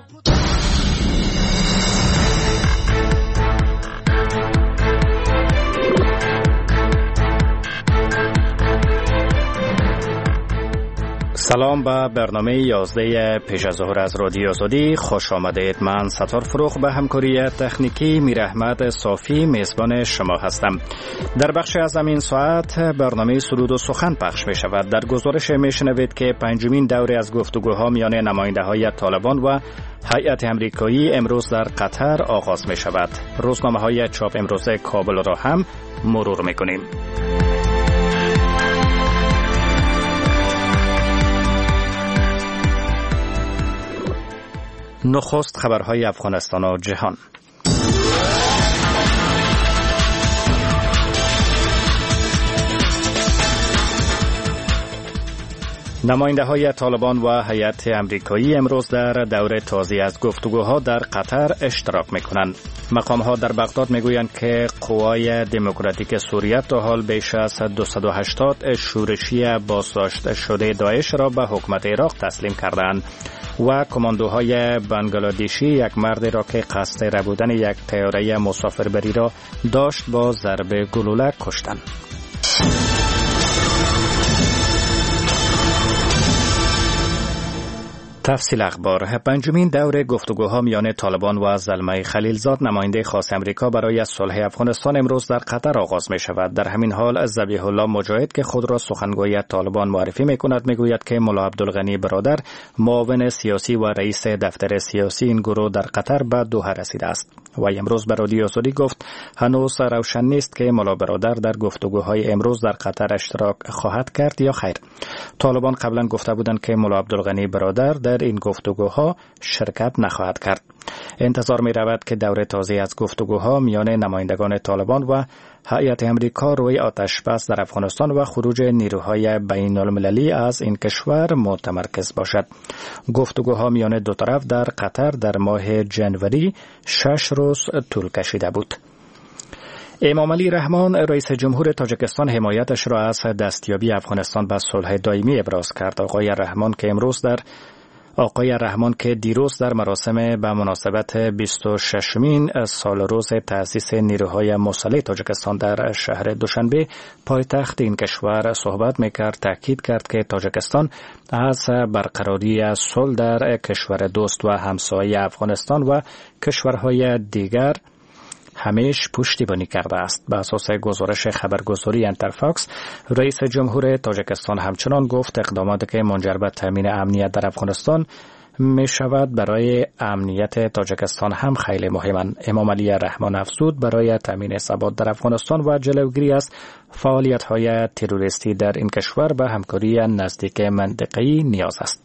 سلام به برنامه 11 پیش از ظهر از رادیو آزادی خوش آمدید. من ستار فروغ به همکاری تکنیکی میر احمد صافی میزبان شما هستم. در بخش از این ساعت برنامه سرود و سخن پخش می شود. در گزارش می شنوید که پنجمین دوره از گفتگوها میان نماینده های طالبان و هیئت امریکایی امروز در قطر آغاز می شود. روزنامه های چاپ امروز کابل را هم مرور می کنیم. نخست خبرهای افغانستان و جهان. نماینده های طالبان و هیئت امریکایی امروز در دوره تازه از گفتگوها در قطر اشتراک میکنند. مقام ها در بغداد میگویند که قوای دموکراتیک سوریه تا حال بیش از 280 شورشی بازداشت شده داعش را به حکومت عراق تسلیم کردند و کماندوهای بنگلادیشی یک مردی را که قصد ربودن یک طیاره مسافربری را داشت با ضرب گلوله کشتند. تفصیل اخبار. پنجمین دوره گفتگوها میان طالبان و زلمه خلیلزاد نماینده خاص امریکا برای صلح افغانستان امروز در قطر آغاز می شود. در همین حال ذبیح الله مجاهد که خود را سخنگوی طالبان معرفی می کند میگوید که ملا عبدالغنی برادر معاون سیاسی و رئیس دفتر سیاسی این گروه در قطر به دوحه رسیده است و امروز به رادیو آزادی گفت هنوز روشن نیست که ملا برادر در گفتگوهای امروز در قطر اشتراک خواهد کرد یا خیر. طالبان قبلا گفته بودند که ملا عبدالغنی برادر در این گفتگوها شرکت نخواهد کرد. انتظار می رود که دوره تازه از گفتگوها میان نمایندگان طالبان و هیئت امریکا روی آتش بس در افغانستان و خروج نیروهای بین المللی از این کشور متمرکز باشد. گفتگوها میان دو طرف در قطر در ماه جنوری 6 روز طول کشیده بود. امام علی رحمان رئیس جمهور تاجیکستان حمایتش را از دستیابی افغانستان به صلح دائمی ابراز کرد. آقای رحمان که دیروز در مراسم به مناسبت 26مین سال روز تأسیس نیروهای مسلح تاجیکستان در شهر دوشنبه پایتخت این کشور صحبت میکرد، تاکید کرد که تاجیکستان از برقراری صلح در کشور دوست و همسایه افغانستان و کشورهای دیگر همیشه پشتیبانی کرده است. به اساس گزارش خبرگزاری انترفاکس، رئیس جمهور تاجیکستان همچنان گفت اقداماتی که منجر به تامین امنیت در افغانستان می شود برای امنیت تاجیکستان هم خیلی مهمند. امام علی رحمان افزود برای تامین ثبات در افغانستان و جلوگیری از فعالیت‌های تروریستی در این کشور به همکاری نزدیک منطقه‌ای نیاز است.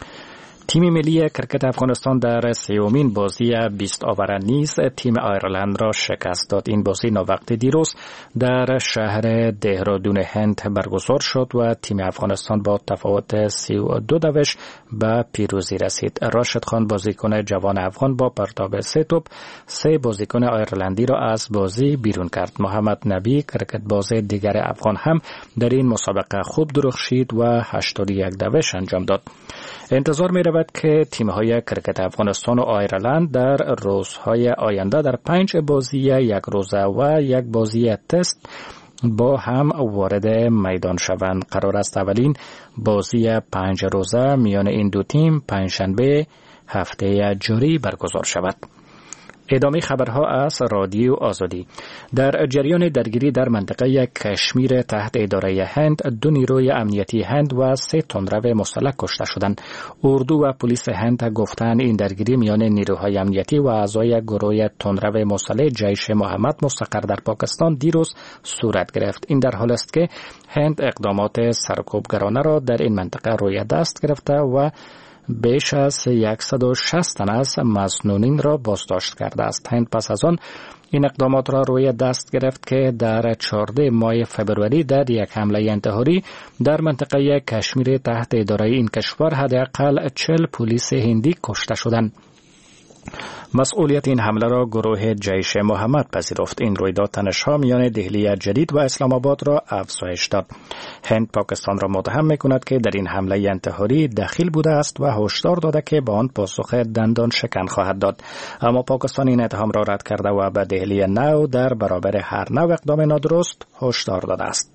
تیم ملی کرکت افغانستان در سومین بازی 20 آور نیز تیم آیرلند را شکست داد. این بازی ناوقت دیروز در شهر دهرادون هند برگزار شد و تیم افغانستان با تفاوت 32 دوش به پیروزی رسید. راشد خان بازیکن جوان افغان با پرتاب 3 توپ 3 بازیکن آیرلندی را از بازی بیرون کرد. محمد نبی کرکت باز دیگر افغان هم در این مسابقه خوب درخشید و 81 دوش انجام داد. انتظار می رود که تیم‌های کرکت افغانستان و آیرلند در روزهای آینده در 5 بازی یک روزه و یک بازی تست با هم وارد میدان شوند. قرار است اولین بازی 5 روزه میان این دو تیم پنجشنبه هفته جاری برگزار شود. ادامه خبرها از رادیو آزادی. در جریان درگیری در منطقه کشمیر تحت اداره هند 2 نیروی امنیتی هند و 3 تندرو مسلح کشته شدند. اردو و پلیس هند گفتند این درگیری میان نیروهای امنیتی و اعضای گروه تندرو مسلح جیش محمد مستقر در پاکستان دیروز صورت گرفت. این در حالی است که هند اقدامات سرکوبگرانه را در این منطقه روی دست گرفته و بیش از 160 تن از مسنونین را بازداشت کرده است. هند پس از آن این اقدامات را روی دست گرفت که در 14 ماه فبروری در یک حمله انتحاری در منطقه کشمیر تحت اداره این کشور حداقل 40 پلیس هندی کشته شدند. مسئولیت این حمله را گروه جیش محمد پذیرفت. این رویداد تنش‌ها میان دهلی جدید و اسلام آباد را افزایش داد. هند پاکستان را متهم می‌کند که در این حمله انتحاری دخیل بوده است و هشدار داده که به آن پاسخ دندان شکن خواهد داد. اما پاکستان این اتهام را رد کرده و به دهلی نو در برابر هر نوع اقدام نادرست هشدار داده است.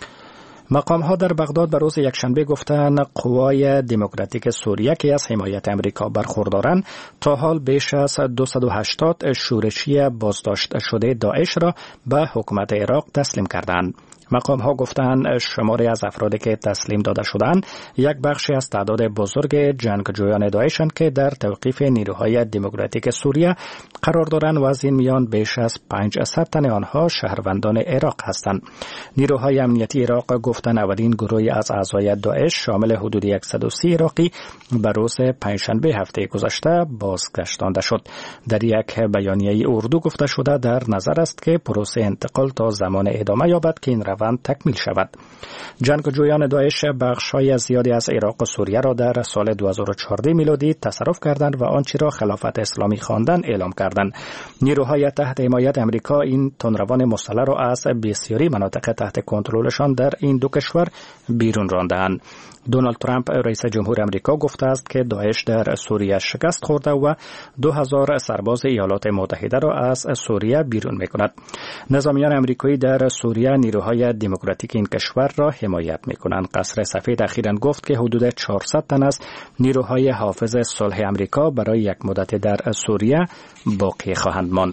مقام‌ها در بغداد به روز یکشنبه گفتند قوای دموکراتیک سوریه که از حمایت امریکا برخوردارند تا حال بیش از 280 شورشی بازداشت شده داعش را به حکومت عراق تسلیم کردند. مقام‌ها گفتند شماری از افرادی که تسلیم داده شدند یک بخشی از تعداد بزرگ جنگجویان داعشند که در توقیف نیروهای دموکراتیک سوریه قرار دارند و از این میان بیش از 500 تن آنها شهروندان عراق هستند. نیروهای امنیتی عراق گفتند اولین گروهی از اعضای داعش شامل حدود 130 عراقی به روز پنجشنبه هفته گذشته بازگشتانده شد. در یک بیانیه اردو گفته شده در نظر است که پروسه انتقال تا زمان ادامه یابد که این روند تکمیل شود. جنگجویان داعش بخش‌های زیادی از عراق و سوریه را در سال 2014 میلادی تصرف کردند و آنچه را خلافت اسلامی خواندند اعلام کردند. نیروهای تحت حمایت امریکا این تندروان مسلح را از بسیاری مناطق تحت کنترلشان در این دو کشور بیرون راندند. دونالد ترامپ رئیس جمهور امریکا گفته است که داعش در سوریه شکست خورده و 2000 سرباز ایالات متحده را از سوریه بیرون می‌کند. نظامیان امریکایی در سوریه نیروهای دموکراتیک این کشور را حمایت می‌کنند. قصر سفید اخیراً گفت که حدود 400 تن از نیروهای حافظ صلح امریکا برای یک مدت در سوریه باقی خواهند ماند.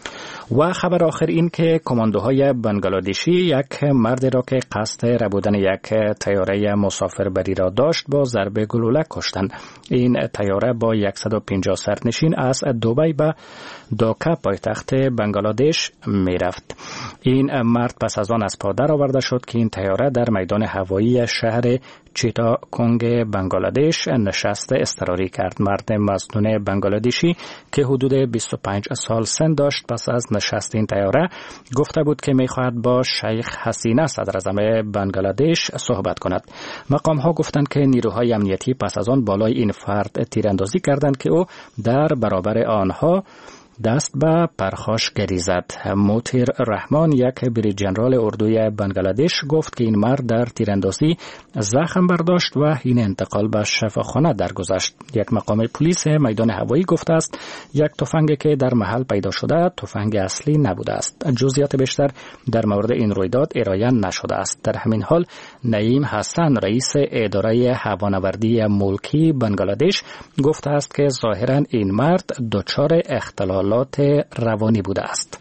و خبر آخر این که کماندوهای بنگلادشی یک مردی را که قصد ربودن یک طیاره مسافربری را داشت با ضربه گلوله کشتند. این طیاره با 150 سرنشین از دبی به داکا پایتخت بنگلادش می رفت. این مرد پس از آن از پا درآورده شد که این طیاره در میدان هوایی شهر چیتا کنگ بنگلادش نشست اضطراری کرد. مرد مظنون بنگلادشی که حدود 25 سال سن داشت پس از نشست این طیاره گفته بود که می‌خواهد با شیخ حسینه صدراعظم بنگلادش صحبت کند. مقام ها گفتند که نیروهای امنیتی پس از آن بالای این فرد تیراندازی کردند که او در برابر آنها دست به پرخاشگری زد. موتیر رحمان یک بریج ژنرال اردوی بنگلادش گفت که این مرد در تیراندازی زخم برداشت و این انتقال به شفاخانه درگذشت. یک مقام پلیس میدان هوایی گفته است یک تفنگ که در محل پیدا شده تفنگ اصلی نبوده است. جزئیات بیشتر در مورد این رویداد ارائه نشده است. در همین حال نعیم حسن رئیس اداره هوانوردی ملکی بنگلادش گفته است که ظاهرا این مرد دچار اختلالات روانی بوده است.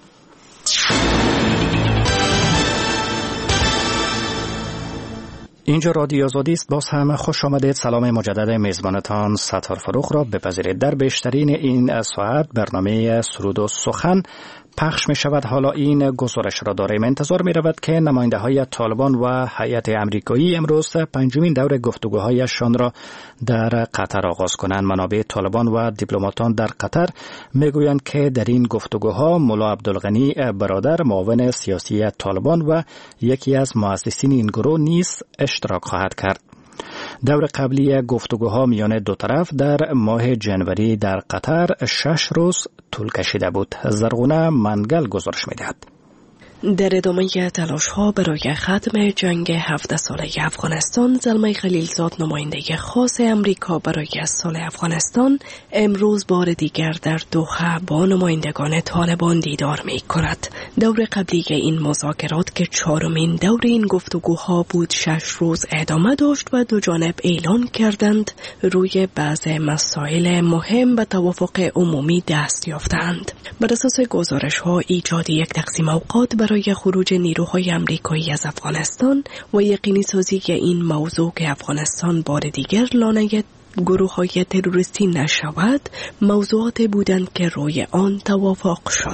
اینجا رادیو آزادی است. باز هم خوش آمدید. سلام مجدد میزبانتان ستار فروخ را بپذیرید. در بیشترین این ساعت برنامه سرود و سخن پخش می شود. حالا این گزارش را داریم. انتظار می رود که نماینده های طالبان و هیئت امریکایی امروز پنجمین دور گفتگوهایشان را در قطر آغاز کنند. منابع طالبان و دیپلماتان در قطر می گویند که در این گفتگوها ملا عبدالغنی برادر معاون سیاسی طالبان و یکی از مؤسسین این گروه نیز اشتراک خواهد کرد. دور قبلی گفتگوها میان دو طرف در ماه جنوری در قطر 6 روز طول کشیده بود. زرغونه منگل گزارش می‌دهد. در ادامه تلاش‌ها برای ختم جنگ 17 ساله افغانستان، زلمه خلیلزاد نماینده خاص امریکا برای سال افغانستان امروز بار دیگر در دوحه با نمایندگان طالبان دیدار می‌کند. دور قبلی این مذاکرات که 4مین دور این گفتگوها بود 6 روز ادامه داشت و دو جانب اعلان کردند روی بعض مسائل مهم به توافق عمومی دست یافتند. بر اساس گزارش‌ها ایجاد یک تقسیم اوقات برای خروج نیروهای امریکایی از افغانستان و یقینی سازی این موضوع که افغانستان بار دیگر لانه گروه‌های تروریستی نشود موضوعات بودند که روی آن توافق شد.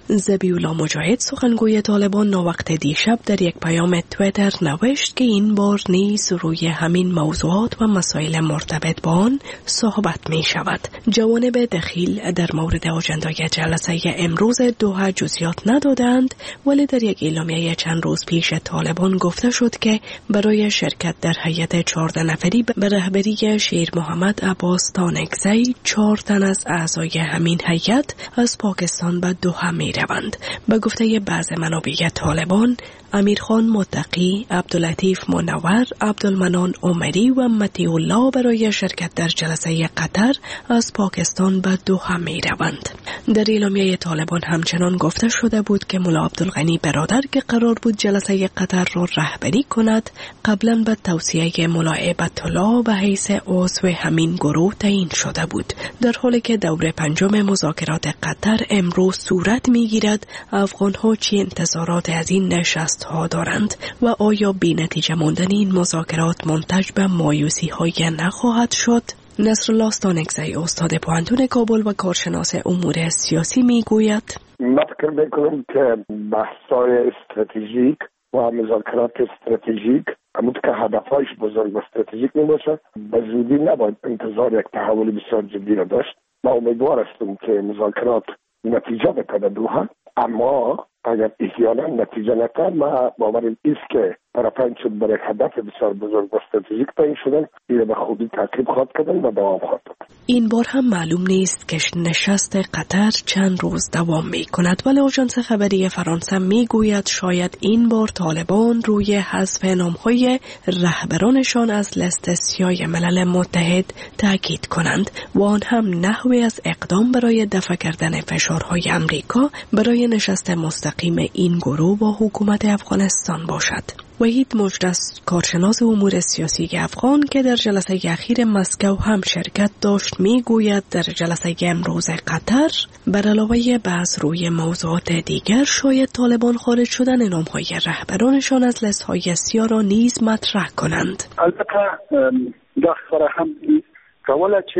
ذبیح‌الله مجاهد سخنگوی طالبان ناوقت دیشب در یک پیام توییتر نوشت که این بار نیز روی همین موضوعات و مسائل مرتبط با آن صحبت می شود. جوانب دخیل در مورد آژندای جلسه امروز دوحه جزئیات ندادند، ولی در یک اعلامیه چند روز پیش طالبان گفته شد که برای شرکت در هیئت 14 نفری به رهبری شیر محمد عباس تانکزی 4 تن از اعضای همین هیئت از پاکستان به دوحه می روند. به گفته بعض منابع طالبان، امیرخان متقی، عبداللطیف منور، عبدالمنان عمری و مطیع الله برای شرکت در جلسه قطر از پاکستان به دوحه می روند. در اعلامیه طالبان همچنان گفته شده بود که ملا عبدالغنی برادر که قرار بود جلسه قطر را رهبری کند، قبلا به توصیه ملا هیبت الله به حیث عضو همین گروه تعیین شده بود. در حالی که دور 5 مذاکرات قطر امروز صورت می‌گیرد، افغان‌ها چه انتظارات از این نشست‌ها دارند و آیا بی‌نتیجه ماندن این مذاکرات منتج به مایوسی‌های نخواهد شد؟ نصرالله تانکزی استاد پوهنتون کابل و کارشناس امور سیاسی میگوید: من فکر میکنم که بحث‌های استراتژیک و مذاکرات استراتژیک همون که هدفهایش بزرگ و استراتژیک میباشه، به زودی نباید انتظار یک تحول بسیار جدی را داشت. ما امیدوار هستم که مذاکرات نتیجه بده دوحه، اما اگر احیانا نتیجه نکرد، ما باورم است که طرفین شد برای هدف بسیار بزرگ و استراتژیک تعیین شدن، این به خوبی تعقیب خواهد کردن و دوام خواهد کرد. این بار هم معلوم نیست که نشست قطر چند روز دوام می کند، ولی آژانس خبری فرانسه می گوید شاید این بار طالبان روی حذف نام‌های رهبرانشان از لیست سیاه ملل متحد تاکید کنند و آن هم نحوی از اقدام برای دفع کردن فشارهای امریکا برای نشست مستقیم این گروه با حکومت افغانستان باشد. وحید مجدس، کارشناس امور سیاسی افغان که در جلسه اخیر مسکو هم شرکت داشت، میگوید در جلسه امروز قطر بر علاوه بحث روی موضوعات دیگر شاید طالبان خارج شدن نام‌های رهبرانشان از لیست‌های سیاه را نیز مطرح کنند. البته داخل هم کوالا چه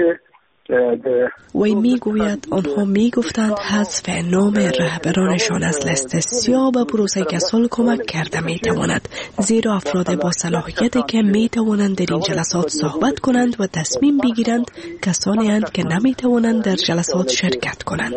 وی میگوید آنها میگفتند حذف نام رهبرانشان از لیست سیاه به پروسه صلح کمک کرده میتواند، زیرا افراد با صلاحیتی که میتوانند در این جلسات صحبت کنند و تصمیم بگیرند کسانی اند که نمیتوانند در جلسات شرکت کنند.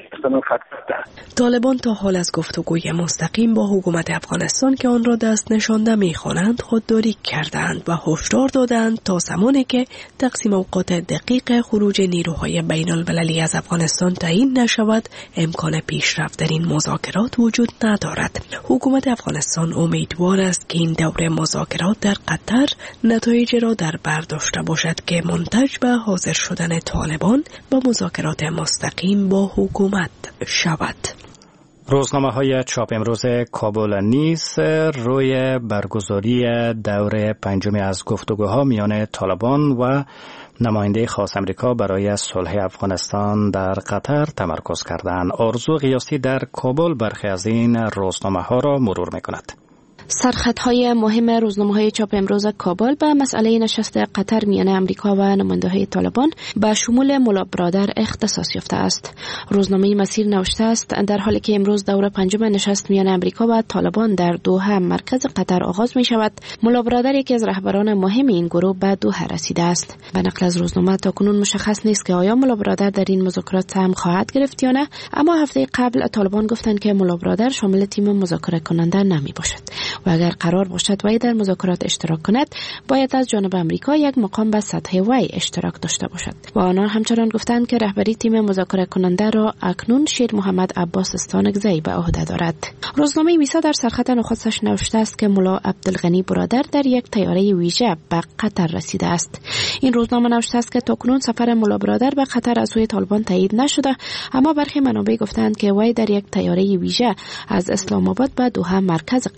طالبان تا حال از گفتگوی مستقیم با حکومت افغانستان که آن را دست نشانده میخوانند خودداری کردند و هشدار دادند تا زمانی که تقسیم اوقات دقیق خروج نیروهای بین المللی از افغانستان تعیین نشود، امکان پیشرفت در این مذاکرات وجود ندارد. حکومت افغانستان امیدوار است که این دوره مذاکرات در قطر نتایجی را در بر داشته باشد که منتج به حاضر شدن طالبان به مذاکرات مستقیم با حکومت شود. روزنامه‌های چاپ امروز کابل نیز روی برگزاری دوره 5 از گفتگوها میان طالبان و نماینده خاص امریکا برای صلح افغانستان در قطر تمرکز کردند. آرزو قیاسی در کابل برخی از این روزنامه‌ها را مرور می‌کند. سرخطهای مهم روزنامه‌های چاپ امروز کابل به مسئله نشست قطر میان امریکا و نماینده‌های طالبان به شمول ملا برادر اختصاص یافته است. روزنامه مسیر نوشته است در حالی که امروز دوره 5 نشست میان امریکا و طالبان در دوحه مرکز قطر آغاز می شود، ملا برادر یکی از رهبران مهم این گروه به دوحه رسیده است. به نقل از روزنامه تاکنون مشخص نیست که آیا ملا برادر در این مذاکرات سهم خواهد گرفت یا نه، اما هفته قبل طالبان گفتند که ملا برادر شامل تیم مذاکره کننده نمی باشد و اگر قرار باشد وی در مذاکرات اشتراک کند، باید از جانب امریکا یک مقام به سطح وی اشتراک داشته باشد. و آنان همچنان گفتند که رهبری تیم مذاکره کننده را اکنون شیر محمد عباس تانکزی به عهده دارد. روزنامه میسا در سرخط نخستش نوشته است که ملا عبدالغنی برادر در یک طیاره ویژه به قطر رسیده است. این روزنامه نوشته است که تاکنون سفر ملا برادر به قطر از سوی طالبان تایید نشده، اما برخی منابع گفتند که وی در یک طیاره ویژه از اسلام آباد به دوحه مرکز قطر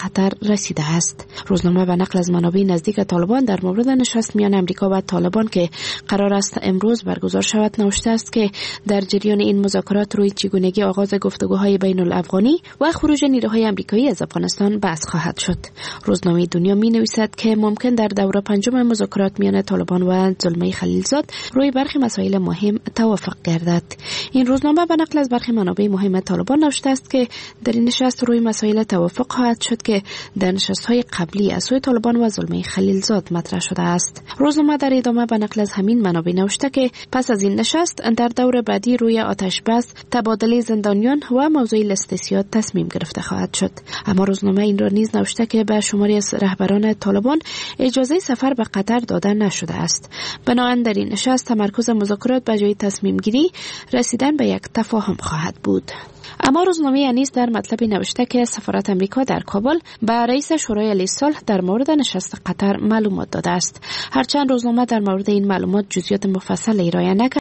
رسیده است. روزنامه به نقل از منابع نزدیک طالبان در مورد نشست میان امریکا و طالبان که قرار است امروز برگزار شود نوشته است که در جریان این مذاکرات روی چگونگی آغاز گفتگوهای بین الافغانی و خروج نیروهای امریکایی از افغانستان بحث خواهد شد. روزنامه دنیا می نویسد که ممکن در دوره پنجم مذاکرات میان طالبان و زلمه خلیلزاد روی برخی مسائل مهم توافق گردد. این روزنامه به نقل از برخی منابع مهم طالبان نوشته است که در این نشست روی مسائل توافق خواهد شد که در نشست‌های قبلی از سوی طالبان و زلمه خلیلزاد مطرح شده است. روزنامه در ادامه به نقل از همین منابع نوشته که پس از این نشست در دور بعدی روی آتش بس، تبادله زندانیان و موضوع لستسیاد تصمیم گرفته خواهد شد. اما روزنامه این را نیز نوشته که به شماری از رهبران طالبان اجازه سفر به قطر داده نشده است. بنابراین در این نشست تمرکز مذاکرات به جای تصمیم گیری رسیدن به یک تفاهم خواهد بود. اما روزنامه انیس در مطلبی نوشته که سفارت امریکا در کابل به رئیس شورای لیگ صلح در مورد نشست قطر معلومات داده است. هرچند روزنامه در مورد این معلومات جزئیات مفصل ارائه نکرد،